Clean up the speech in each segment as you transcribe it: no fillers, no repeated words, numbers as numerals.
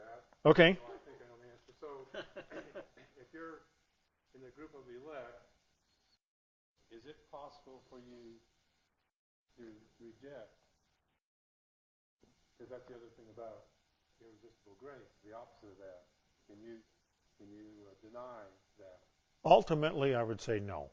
Okay. So I think I know the answer. So if you're in the group of the elect, is it possible for you to reject? Because that's the other thing about irresistible grace, the opposite of that. Can you deny that? Ultimately, I would say no.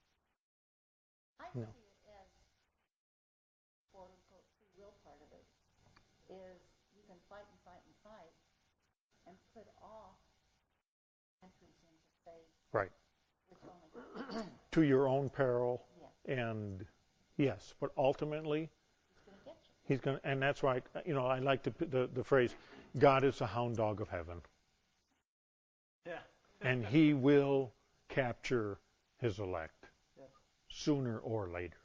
I No. see it as, quote unquote, free will part of it, is you can fight and fight and fight and put off entrance into faith. Right. Which only To your own peril. Yes. And yes, but ultimately, He's going to get you. he's going to, and that's why, I like the phrase, God is the hound dog of heaven. Yeah. And he will capture his elect Yeah. sooner or later.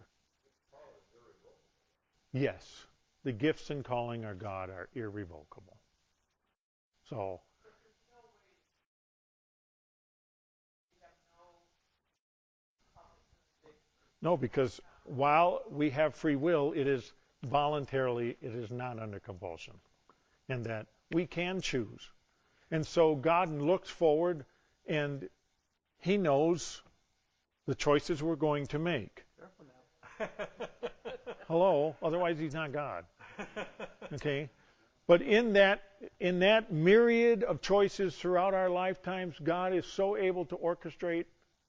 Yes, the gifts and calling of God are irrevocable. So, no, because while we have free will, it is voluntarily, it is not under compulsion. And that we can choose. And so God looks forward and he knows the choices we're going to make. Careful now. Hello, otherwise he's not God. Okay? But in that myriad of choices throughout our lifetimes, God is so able to orchestrate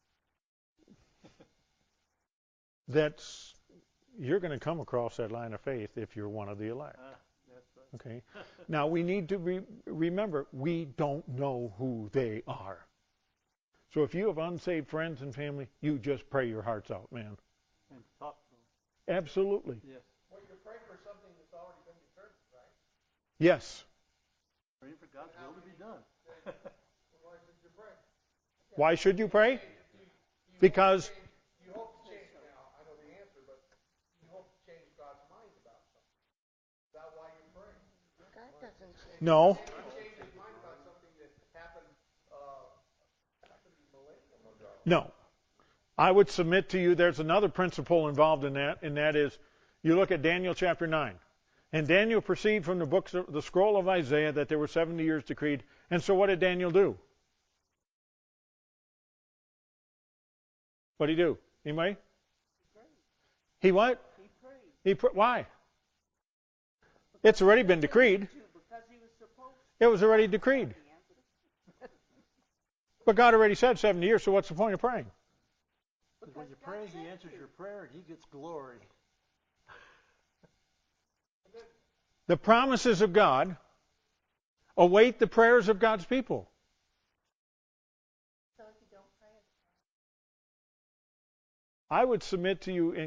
that you're going to come across that line of faith if you're one of the elect. That's right. Okay? Now we need to remember, we don't know who they are. So if you have unsaved friends and family, you just pray your hearts out, man. And talk to them. Absolutely. Yes. Well, you're praying for something that's already been determined, right? Yes. Praying for God's will to be done. Why should you pray? Why should you pray? Because You hope to change, now, I know the answer, but you hope to change God's mind about something. Is that why you're praying? God doesn't change. no, Maybe change his mind about something that happened millennium ago. no. I would submit to you there's another principle involved in that, and that is you look at Daniel chapter 9. And Daniel perceived from the scroll of Isaiah that there were 70 years decreed. And so what did Daniel do? What did he do? Anybody? He what? He prayed. Why? It's already been decreed. Because he was supposed It was already decreed. But God already said 70 years, so what's the point of praying? Because when you pray, he answers your prayer and he gets glory. The promises of God await the prayers of God's people. So if you don't pray, I would submit to you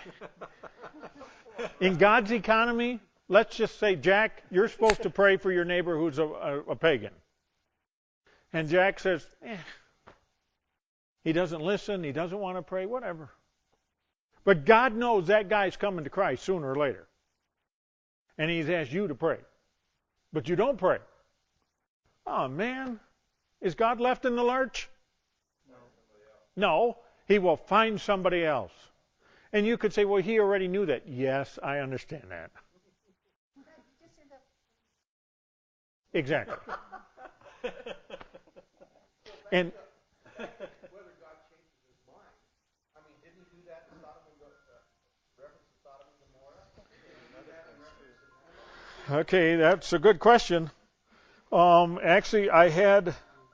in God's economy, let's just say, Jack, you're supposed to pray for your neighbor who's a pagan. And Jack says, he doesn't listen, he doesn't want to pray, whatever. But God knows that guy's coming to Christ sooner or later. And he's asked you to pray. But you don't pray. Oh, man. Is God left in the lurch? No. He will find somebody else. And you could say, well, he already knew that. Yes, I understand that. just end up. Exactly. And Whether God changes his mind. I mean, didn't he do that in Sodom and reference to Sodom and Gomorrah? okay, that's a good question. Actually, I had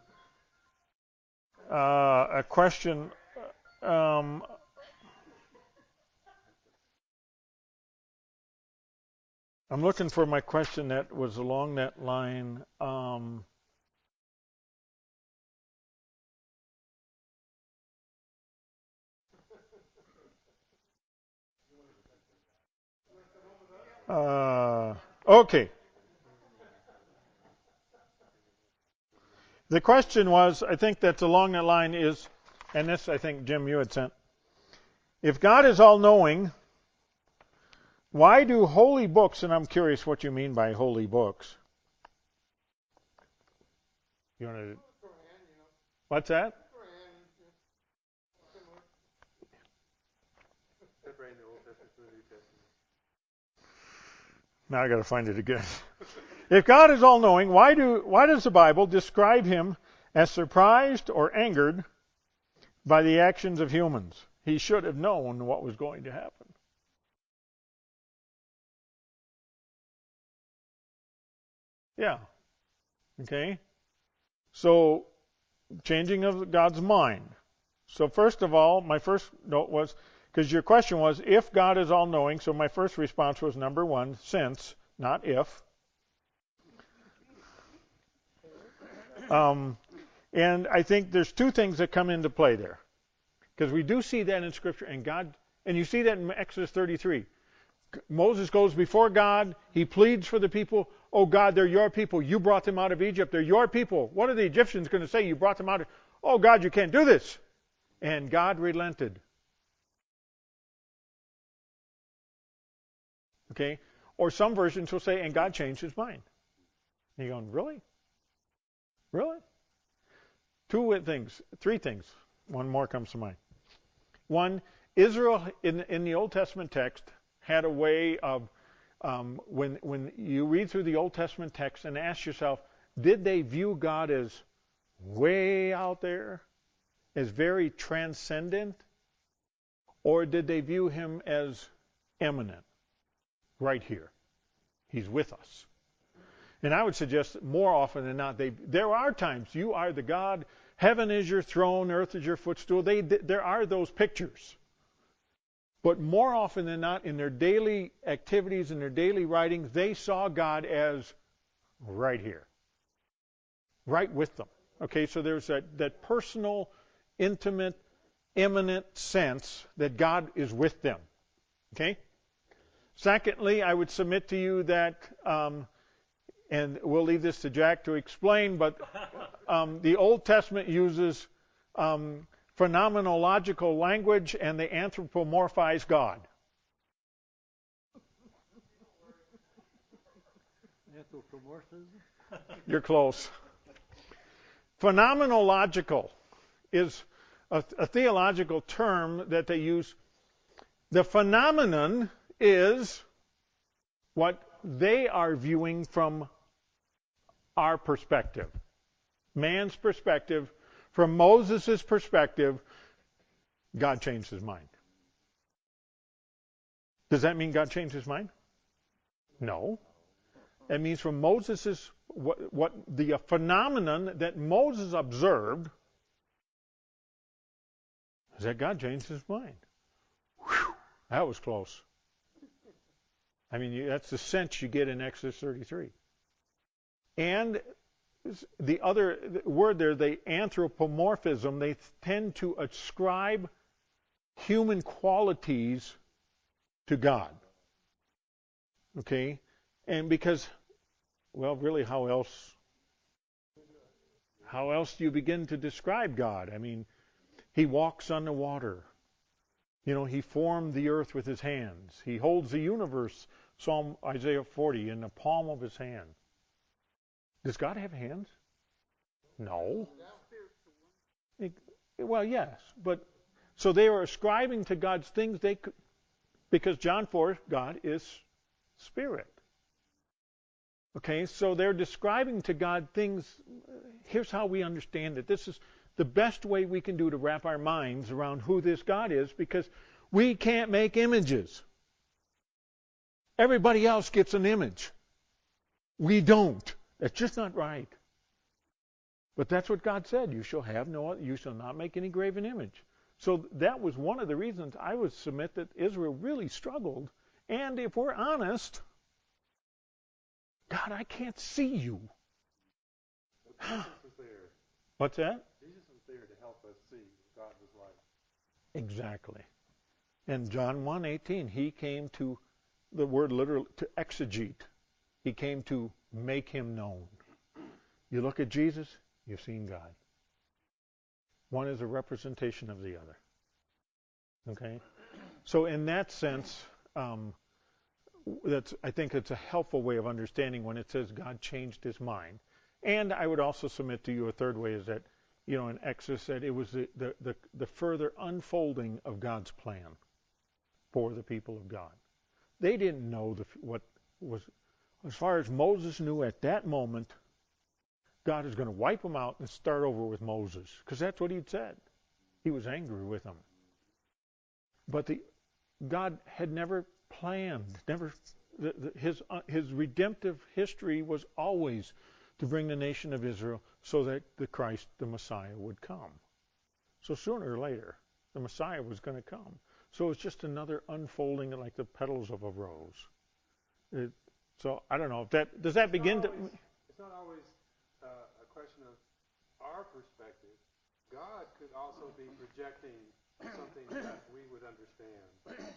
a question. I'm looking for my question that was along that line. Okay. The question was, I think that's along that line is, and this I think, Jim, you had sent. If God is all-knowing, why do holy books, and I'm curious what you mean by holy books. You want to, what's that? Separating the Old Testament from the New Testament. Now I got to find it again. If God is all-knowing, why does the Bible describe him as surprised or angered by the actions of humans? He should have known what was going to happen. Yeah. Okay? So, changing of God's mind. So first of all, my first note was, because your question was, if God is all-knowing, so my first response was number one, since, not if. And I think there's two things that come into play there. Because we do see that in Scripture, and you see that in Exodus 33. Moses goes before God, he pleads for the people, oh God, they're your people, you brought them out of Egypt, they're your people. What are the Egyptians going to say? You brought them out of, oh God, you can't do this. And God relented. Okay? Or some versions will say, and God changed his mind. And you're going, really? Really? Three things. One more comes to mind. One, Israel in the Old Testament text had a way of, when you read through the Old Testament text and ask yourself, did they view God as way out there, as very transcendent, or did they view him as immanent, right here? He's with us. And I would suggest more often than not, there are times you are the God, heaven is your throne, earth is your footstool. There are those pictures. But more often than not, in their daily activities, in their daily writings, they saw God as right here, right with them. Okay, so there's that personal, intimate, immanent sense that God is with them. Okay? Secondly, I would submit to you that, and we'll leave this to Jack to explain, but the Old Testament uses phenomenological language, and they anthropomorphize God. Anthropomorphism? You're close. Phenomenological is a theological term that they use. The phenomenon is what they are viewing from our perspective. Man's perspective. From Moses' perspective, God changed his mind. Does that mean God changed his mind? No. It means from Moses' what the phenomenon that Moses observed is that God changed his mind. Whew, that was close. I mean, that's the sense you get in Exodus 33. And the other word there, the anthropomorphism, they tend to ascribe human qualities to God. Okay? And because, well, really, how else do you begin to describe God? I mean, he walks on the water. You know, he formed the earth with his hands. He holds the universe, Isaiah 40, in the palm of his hand. Does God have hands? No. Well, yes, but so they are ascribing to God things they could, because John 4, God is spirit. Okay, so they're describing to God things. Here's how we understand it. This is the best way we can do to wrap our minds around who this God is, because we can't make images. Everybody else gets an image. We don't. It's just not right. But that's what God said. You shall not make any graven image. So that was one of the reasons I would submit that Israel really struggled. And if we're honest, God, I can't see you. But Jesus was there. What's that? Jesus was there to help us see what God was like. Exactly. And John 1:18, he came to, the word literally, to exegete. He came to make him known. You look at Jesus, you've seen God. One is a representation of the other. Okay? So in that sense, I think it's a helpful way of understanding when it says God changed his mind. And I would also submit to you a third way is that, you know, in Exodus that it was the further unfolding of God's plan for the people of God. They didn't know what was As far as Moses knew at that moment, God is going to wipe them out and start over with Moses, because that's what he'd said. He was angry with them. But God had never planned, his redemptive history was always to bring the nation of Israel so that the Christ, the Messiah, would come. So sooner or later, the Messiah was going to come. So it's just another unfolding like the petals of a rose. So I don't know. Does that begin to... It's not always a question of our perspective. God could also be projecting something that we would understand.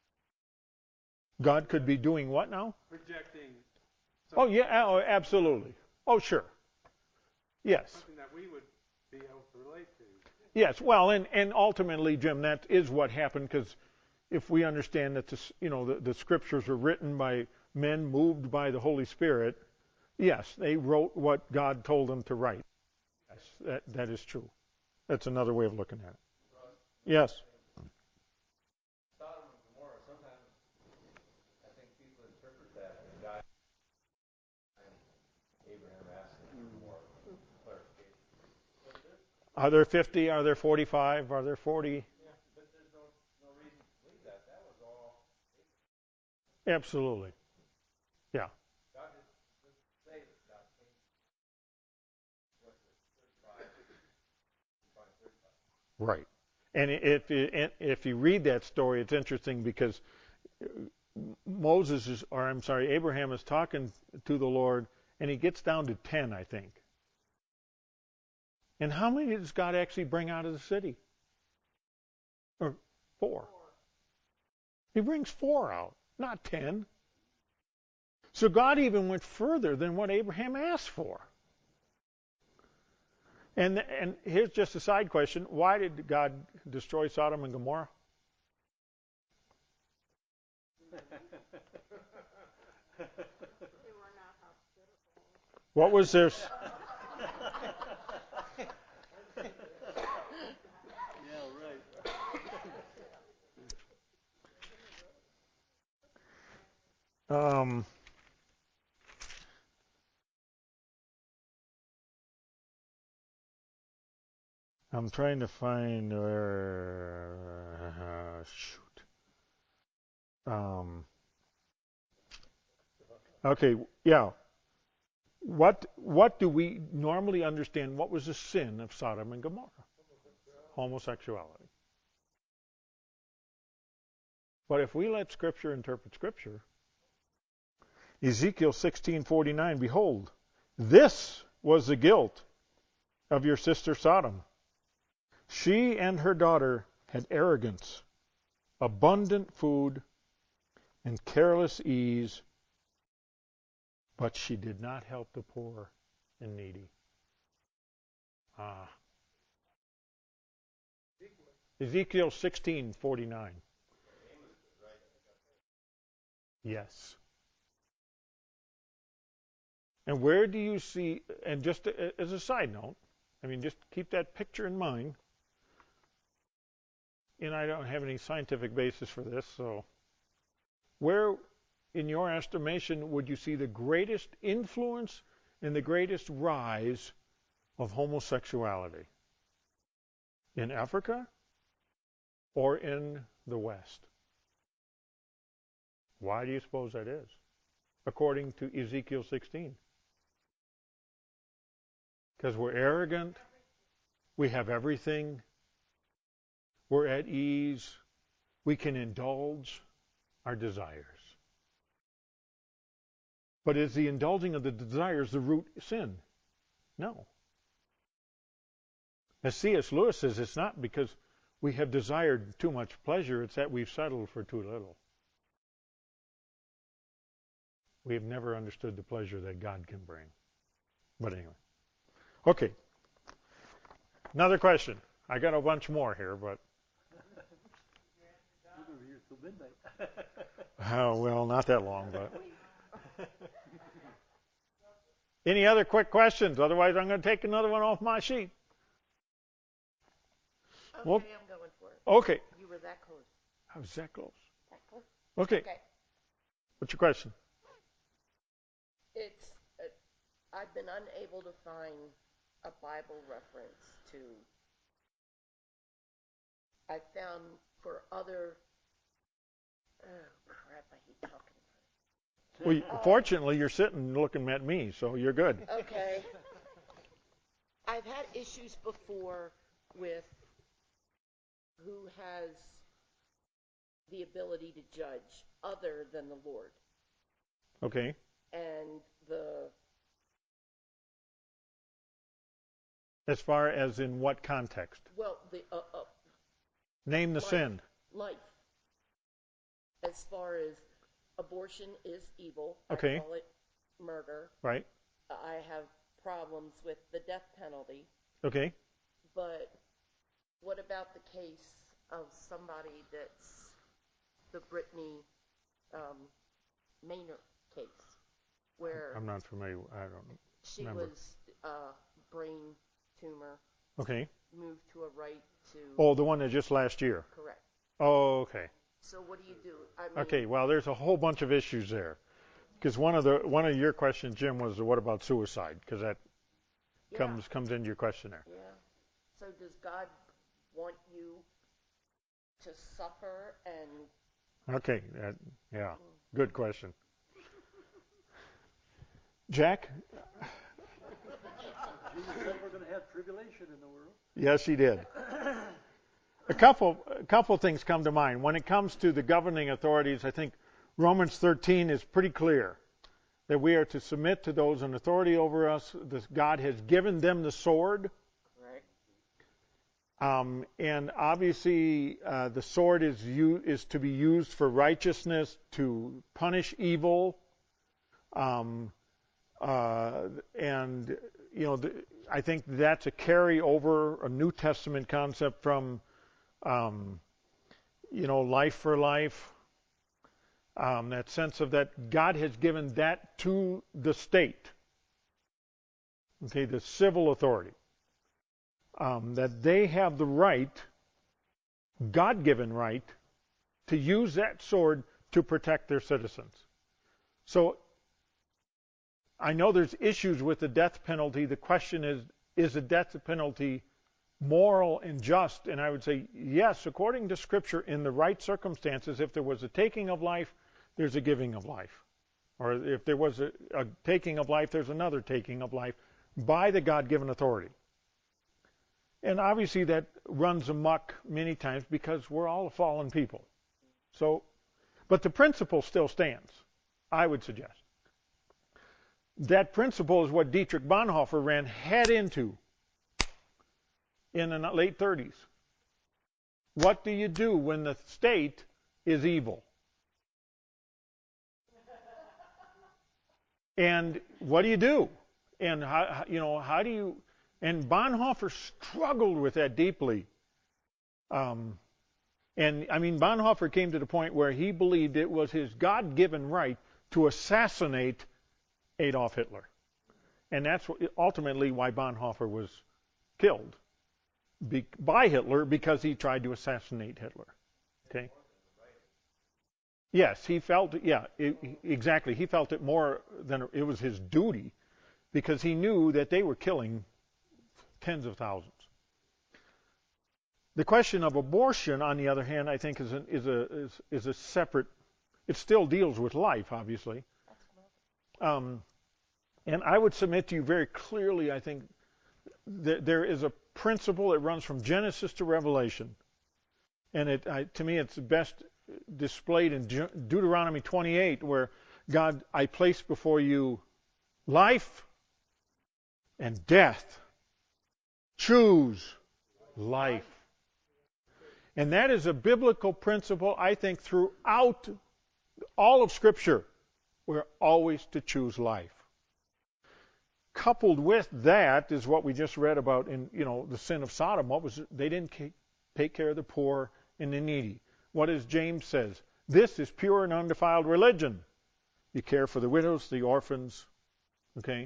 God could be doing what now? Projecting Oh, yeah, oh, absolutely. Oh, sure. Yes. something that we would be able to relate to. Yes, well, and ultimately, Jim, that is what happened, because if we understand that the scriptures were written by men moved by the Holy Spirit, yes, they wrote what God told them to write. Yes, that is true. That's another way of looking at it. Yes. Sodom and Gomorrah, sometimes I think people interpret that as God and Abraham asking for more clarification. Are there 50? Are there 45? Are there 40? Yeah, but there's no reason to believe that. That was all Absolutely. Yeah. God didn't say that God changed what the 35, 35. Right. And if you read that story, it's interesting because Abraham is talking to the Lord, and he gets down to 10, I think. And how many does God actually bring out of the city? Or 4. He brings 4 out, not 10. So God even went further than what Abraham asked for. And here's just a side question. Why did God destroy Sodom and Gomorrah? What was their... I'm trying to find where... shoot. Okay, yeah. What do we normally understand? What was the sin of Sodom and Gomorrah? Homosexuality. But if we let Scripture interpret Scripture, Ezekiel 16:49, behold, this was the guilt of your sister Sodom. She and her daughter had arrogance, abundant food, and careless ease, but she did not help the poor and needy. Ezekiel 16:49. Yes. And where do you see, and just as a side note, I mean, just keep that picture in mind. And I don't have any scientific basis for this, so where, in your estimation, would you see the greatest influence and the greatest rise of homosexuality? In Africa or in the West? Why do you suppose that is? According to Ezekiel 16. Because we're arrogant, we have everything, we're at ease, we can indulge our desires. But is the indulging of the desires the root sin? No. As C.S. Lewis says, it's not because we have desired too much pleasure, it's that we've settled for too little. We have never understood the pleasure that God can bring. But anyway. Okay. Another question. I got a bunch more here, but... well, not that long, but... Any other quick questions? Otherwise, I'm going to take another one off my sheet. Okay, Well, I'm going for it. Okay. You were that close. I was that close. That close? Okay. Okay. What's your question? It's, I've been unable to find a Bible reference to, I found for other, oh crap, I hate talking about it. Well, fortunately, you're sitting looking at me, so you're good. Okay. I've had issues before with who has the ability to judge other than the Lord. Okay. And As far as in what context? the Name the life, sin. life. As far as abortion is evil, Okay. I call it murder. Right. I have problems with the death penalty. Okay. But what about the case of somebody that's the Brittany Maynard case, where I'm not familiar. I don't she remember. was brain tumor, Okay. moved to a right to Oh, the one that just last year. correct. Oh, okay. So what do you do? I mean, Okay. Well, there's a whole bunch of issues there, because one of your questions, Jim, was what about suicide? Because that yeah, comes into your question there. yeah. So does God want you to suffer and Okay. Yeah. Good question. Jack? Jesus said we're going to have tribulation in the world. Yes, he did. A couple things come to mind. When it comes to the governing authorities, I think Romans 13 is pretty clear that we are to submit to those in authority over us. God has given them the sword. correct? And obviously, the sword is to be used for righteousness, to punish evil, and I think that's a carryover, a New Testament concept from, life for life. That sense of that God has given that to the state, okay, the civil authority. That they have the right, God-given right, to use that sword to protect their citizens. So I know there's issues with the death penalty. The question is the death penalty moral and just? And I would say yes, according to Scripture, in the right circumstances. If there was a taking of life, there's a giving of life. Or if there was a taking of life, there's another taking of life by the God-given authority. And obviously that runs amok many times because we're all fallen people. So, but the principle still stands, I would suggest. That principle is what Dietrich Bonhoeffer ran head into in the late 30s. What do you do when the state is evil? And what do you do? And how do you... And Bonhoeffer struggled with that deeply. Bonhoeffer came to the point where he believed it was his God-given right to assassinate Adolf Hitler. And that's ultimately why Bonhoeffer was killed by Hitler, because he tried to assassinate Hitler. Okay? Yes, he felt, exactly. He felt it more than it was his duty, because he knew that they were killing tens of thousands. The question of abortion, on the other hand, I think is a separate. It still deals with life, obviously. And I would submit to you very clearly, I think, that there is a principle that runs from Genesis to Revelation, and to me, it's best displayed in Deuteronomy 28, where God, I place before you life and death. Choose life. And that is a biblical principle, I think, throughout all of Scripture. We're always to choose life. Coupled with that is what we just read about in, the sin of Sodom. They didn't take care of the poor and the needy. What does James says? This is pure and undefiled religion. You care for the widows, the orphans. Okay?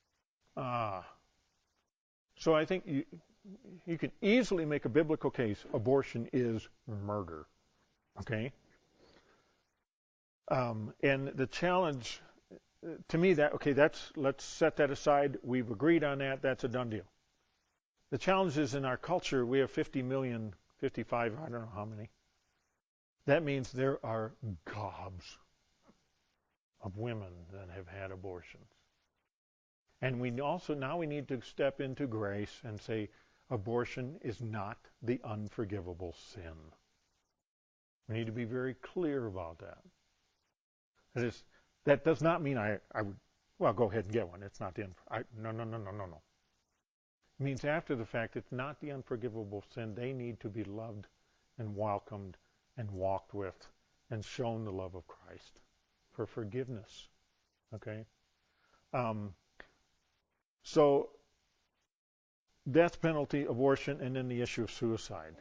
So I think you can easily make a biblical case. Abortion is murder. Okay? And the challenge to me, let's set that aside. We've agreed on that. That's a done deal. The challenge is in our culture, we have 50 million, 55, I don't know how many. That means there are gobs of women that have had abortions. And we need to step into grace and say abortion is not the unforgivable sin. We need to be very clear about that. That does not mean I would, go ahead and get one. It's not the, no. It means after the fact, it's not the unforgivable sin. They need to be loved and welcomed and walked with and shown the love of Christ for forgiveness. Okay? So, death penalty, abortion, and then the issue of suicide.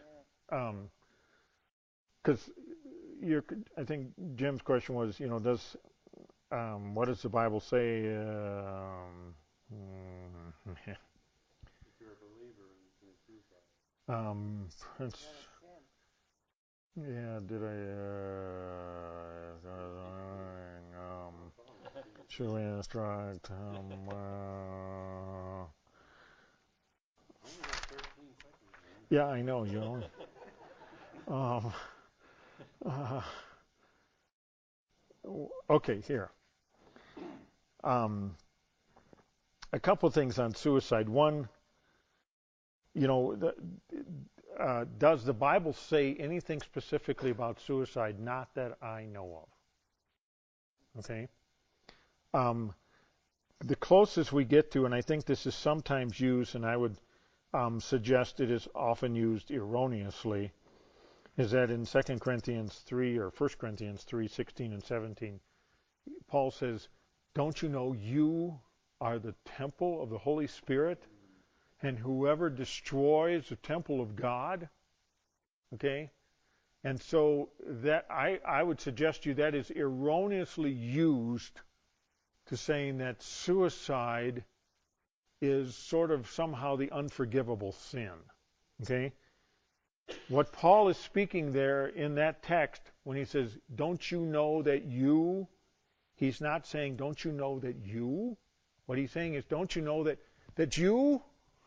Because I think Jim's question was, what does the Bible say? If you're a believer and you commit suicide. Did should we instruct? Only got 13 seconds, man. Yeah, I know, okay, here. A couple things on suicide. One, does the Bible say anything specifically about suicide? Not that I know of. Okay? The closest we get to, and I think this is sometimes used, and I would suggest it is often used erroneously, is that in 2 Corinthians 3 or 1 Corinthians 3:16 and 17, Paul says, don't you know you are the temple of the Holy Spirit, and whoever destroys the temple of God, okay? And so that I would suggest to you that is erroneously used to saying that suicide is sort of somehow the unforgivable sin, okay? What Paul is speaking there in that text when he says, don't you know that you, he's not saying, don't you know that you? What he's saying is, don't you know that you,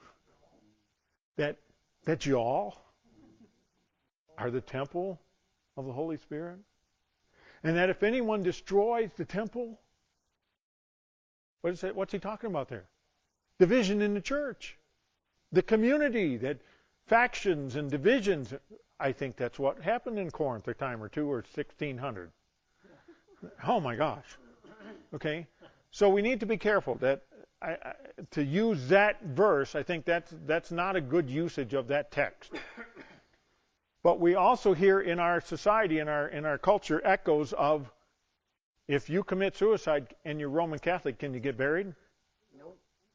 that y'all are the temple of the Holy Spirit? And that if anyone destroys the temple, what's he talking about there? Division in the church. The community, that factions and divisions. I think that's what happened in Corinth a time or two, or 1600. Oh my gosh. Okay? So we need to be careful that to use that verse. I think that's not a good usage of that text. But we also hear in our society, in our culture, echoes of, if you commit suicide and you're Roman Catholic, can you get buried? Nope.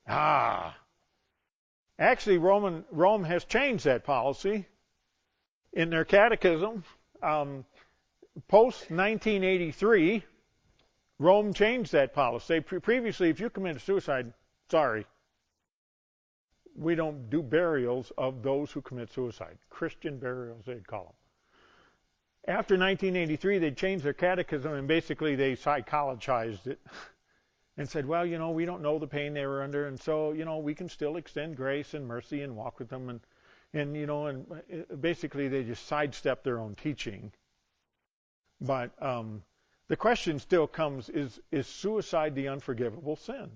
Actually, Rome has changed that policy in their catechism. Post 1983, Rome changed that policy. Previously, if you committed suicide, sorry, we don't do burials of those who commit suicide. Christian burials, they'd call them. After 1983, they changed their catechism, and basically they psychologized it and said, well, we don't know the pain they were under, and so, we can still extend grace and mercy and walk with them, and basically they just sidestepped their own teaching. But the question still comes, is suicide the unforgivable sin?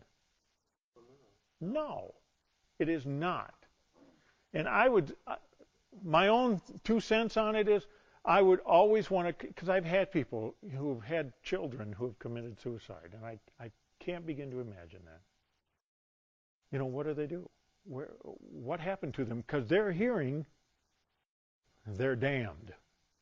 No, it is not. And my own 2 cents on it is, I would always want to, because I've had people who have had children who have committed suicide, and I can't begin to imagine that. What do they do? What happened to them? Because they're hearing they're damned.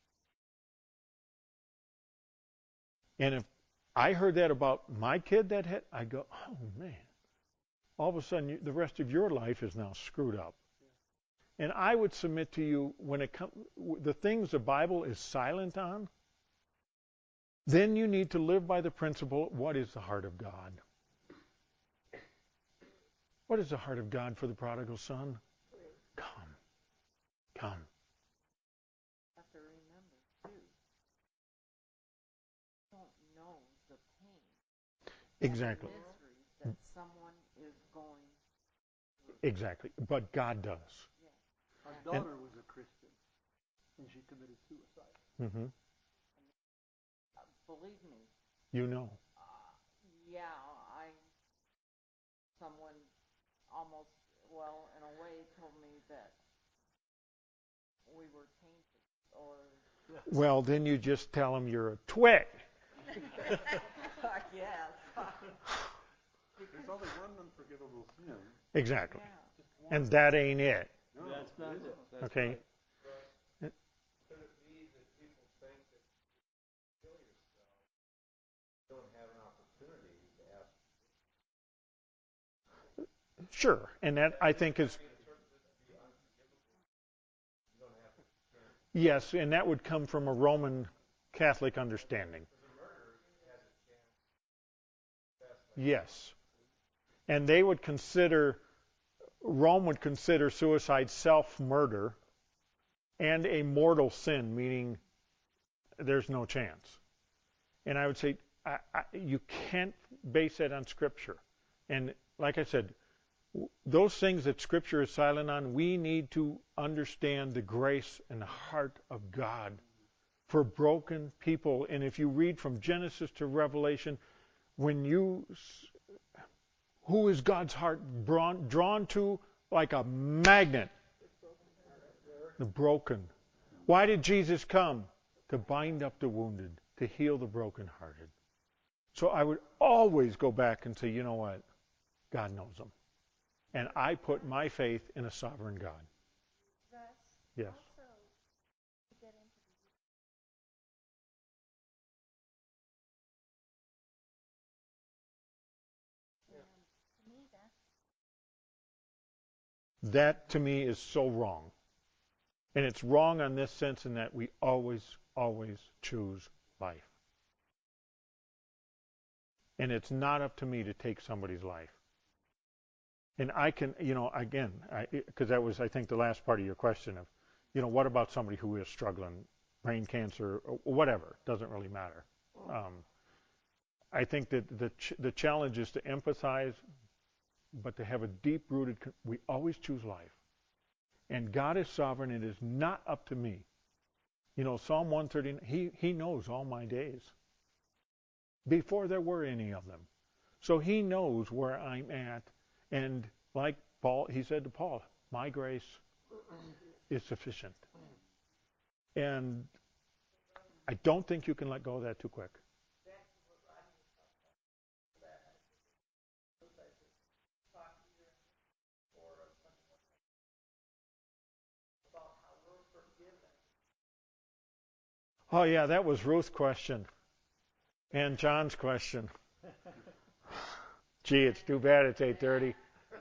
And if I heard that about my kid I go, oh man, all of a sudden the rest of your life is now screwed up. And I would submit to you, when it comes, the things the Bible is silent on, then you need to live by the principle, what is the heart of God? What is the heart of God for the prodigal son? Come. Have to remember, too, don't know the pain Exactly. misery that someone is going through. Exactly. But God does. Our daughter was a Christian, and she committed suicide. Mm-hmm. Believe me, You know. yeah, someone almost, well, in a way told me that we were tainted, or Well, then you just tell them you're a twit. yes. There's only one unforgivable sin. Exactly. Yeah. Just one. And that ain't it. No, That's not it. That's Okay? right. Could it be that people think that if you kill yourself, you don't have an opportunity to ask? Sure. And that, I think, is. Yes, and that would come from a Roman Catholic understanding. Yes. And they would consider, Rome would consider suicide self-murder and a mortal sin, meaning there's no chance. And I would say, you can't base that on Scripture. And like I said, those things that Scripture is silent on, we need to understand the grace and the heart of God for broken people. And if you read from Genesis to Revelation, who is God's heart drawn to like a magnet? The broken. Why did Jesus come? To bind up the wounded, to heal the brokenhearted. So I would always go back and say, you know what? God knows them. And I put my faith in a sovereign God. Russ, Yes. also, to get into the and to me, That to me is so wrong. And it's wrong on this sense in that we always, always choose life. And it's not up to me to take somebody's life. And I can, again, because that was, I think, the last part of your question of, what about somebody who is struggling, brain cancer, or whatever, doesn't really matter. I think that the challenge is to empathize, but to have a deep-rooted, we always choose life. And God is sovereign. It is not up to me. Psalm 139, he knows all my days before there were any of them. So he knows where I'm at. And like Paul, he said to Paul, my grace is sufficient. And I don't think you can let go of that too quick. Oh, yeah, that was Ruth's question. And John's question. Gee, it's too bad it's 8:30. But doesn't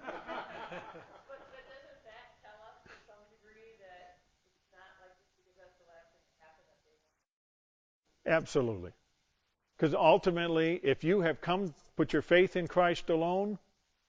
that tell us to some degree that it's not like just because that's the last thing that happened that they want? Absolutely. Because ultimately, if you have put your faith in Christ alone,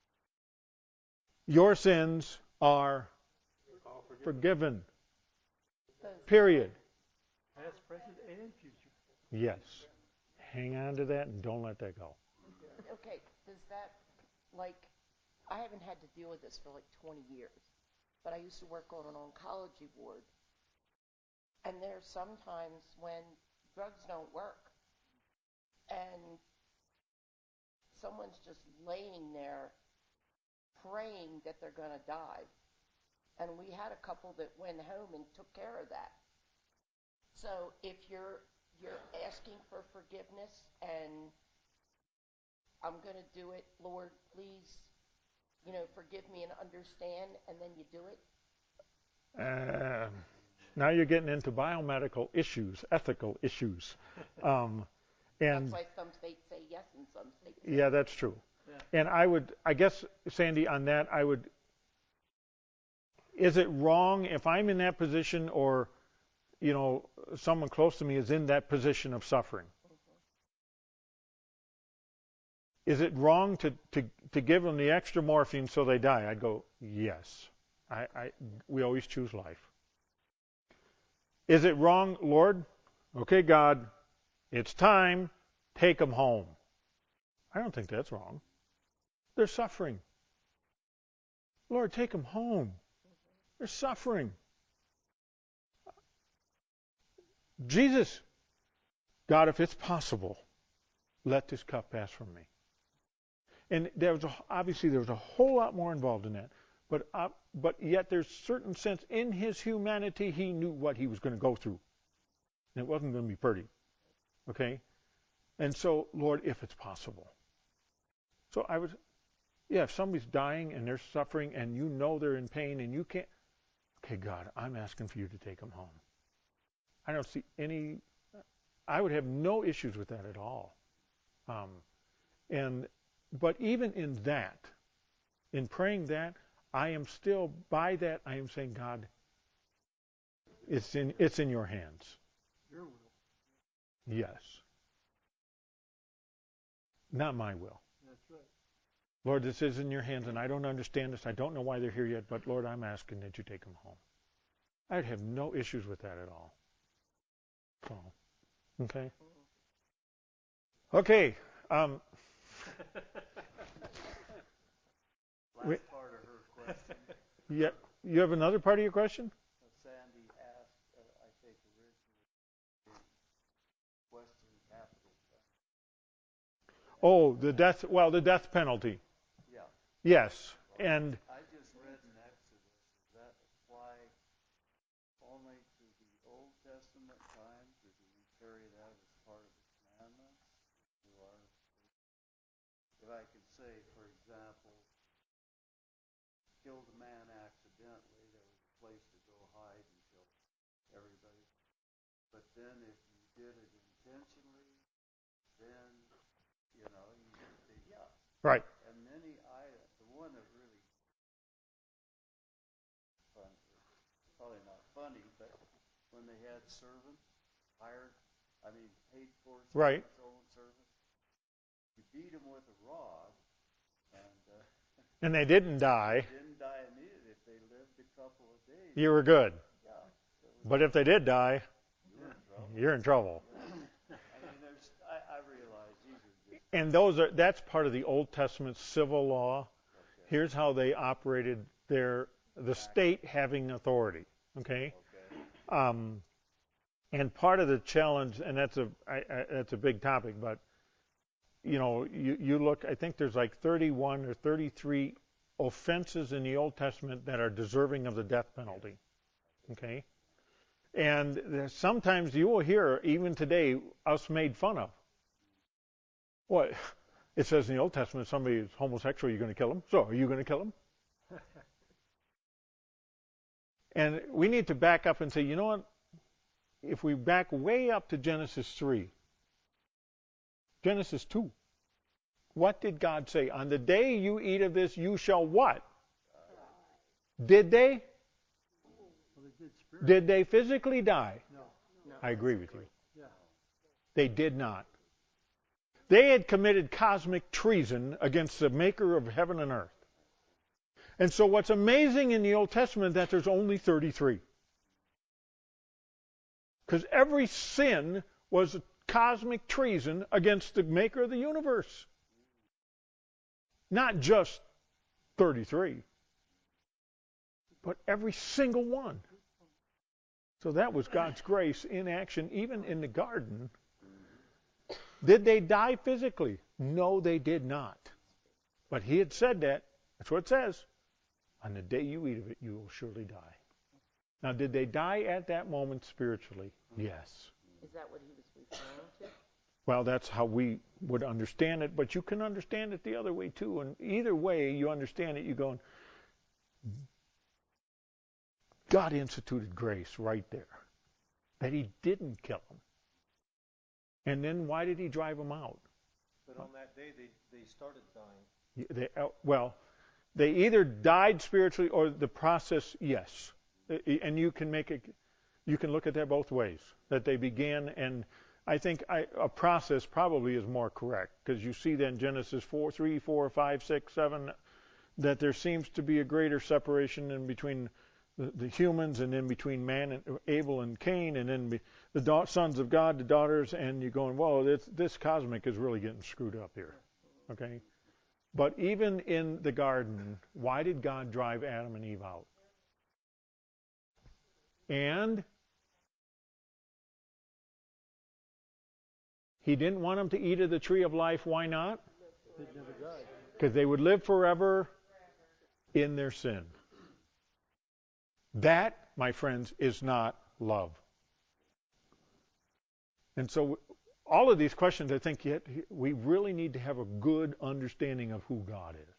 your sins are forgiven. Period. Past, present, and future. Yes. Hang on to that and don't let that go. Okay, does that, I haven't had to deal with this for 20 years, but I used to work on an oncology ward, and there's sometimes when drugs don't work, and someone's just laying there praying that they're going to die. And we had a couple that went home and took care of that. So if you're asking for forgiveness and I'm going to do it, Lord, please, forgive me and understand, and then you do it? Now you're getting into biomedical issues, ethical issues. And that's why some states say yes and some states say yeah, that's true. Yeah. And I guess, Sandy, on that, is it wrong if I'm in that position or, someone close to me is in that position of suffering? Is it wrong to give them the extra morphine so they die? I'd go, yes. We always choose life. Is it wrong, Lord? Okay, God, it's time. Take them home. I don't think that's wrong. They're suffering. Lord, take them home. They're suffering. Jesus, God, if it's possible, let this cup pass from me. And obviously there was a whole lot more involved in that. But yet there's certain sense in his humanity he knew what he was going to go through. And it wasn't going to be pretty. Okay? And so, Lord, if it's possible. So if somebody's dying and they're suffering and you know they're in pain and you can't, okay, God, I'm asking for you to take them home. I don't see I would have no issues with that at all. But even in that, in praying that, I am still, by that, I am saying, God, it's in your hands. Your will. Yes. Not my will. That's right. Lord, this is in your hands, and I don't understand this. I don't know why they're here yet, but Lord, I'm asking that you take them home. I'd have no issues with that at all. So, okay. Okay. Last part of her question. Yeah, you have another part of your question? Sandy asked, I think originally, the Western capital. Oh, the death penalty. Yeah. Yes, and I just read in Exodus, does that apply only to the Old Testament times, or do we carry that as part of the commandments? If I could say, for example, killed a man accidentally, there was a place to go hide and kill everybody. But then if you did it intentionally, then, you say, yeah. right. And many items, the one that really fun, probably not funny, but when they had servants, paid for Right. own servants, you beat them with a rod, And they didn't die. didn't die immediately. If they lived a couple of days, You were good. yeah, But if they did die, you're in trouble. I realize these are just. And that's part of the Old Testament civil law. Here's how they operated the state having authority. Okay? And part of the challenge, and that's a big topic, but you look, I think there's like 31 or 33 offenses in the Old Testament that are deserving of the death penalty. Okay? And sometimes you will hear, even today, us made fun of. What? It says in the Old Testament, somebody is homosexual, you're going to kill him. So, are you going to kill him? And we need to back up and say, you know what? If we back way up to Genesis 3, Genesis 2, what did God say? On the day you eat of this, you shall what? Did they? Well, they did spiritually. Did they physically die? No. I agree with you. Yeah. They did not. They had committed cosmic treason against the maker of heaven and earth. And so what's amazing in the Old Testament is that there's only 33. Because every sin was cosmic treason against the maker of the universe. Not just 33, but every single one. So that was God's grace in action, even in the garden. Did they die physically? No, they did not. But he had said that. That's what it says. On the day you eat of it, you will surely die. Now, did they die at that moment spiritually? Yes. Is that what he was referring to? Well, that's how we would understand it, but you can understand it the other way too. And either way you understand it, you're going, God instituted grace right there. That he didn't kill them. And then why did he drive them out? But on that day, they started dying. They either died spiritually or the process, yes. And you can look at that both ways. That they began, and I think a process probably is more correct, because you see then Genesis 3, 4, 5, 6, 7, that there seems to be a greater separation in between the humans and in between man and Abel and Cain, and then the sons of God, the daughters, and you're going, whoa, this cosmic is really getting screwed up here. Okay? But even in the garden, why did God drive Adam and Eve out? And He didn't want them to eat of the tree of life. Why not? Because they would live forever in their sin. That, my friends, is not love. And so all of these questions, I think we really need to have a good understanding of who God is.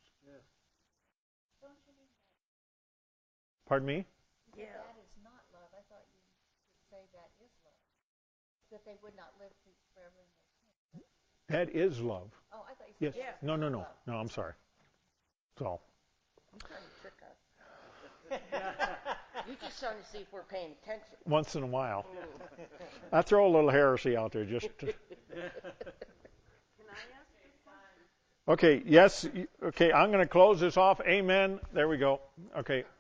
Pardon me? Yeah. That is not love. I thought you would say that is love. That they would not live forever in their sin. That is love. Oh, I thought you Yes. said yes. No, I'm sorry. That's all. I'm trying to trick us. You're just trying to see if we're paying attention. Once in a while. I throw a little heresy out there just to... Can I ask a question? Okay, yes. Okay, I'm going to close this off. Amen. There we go. Okay.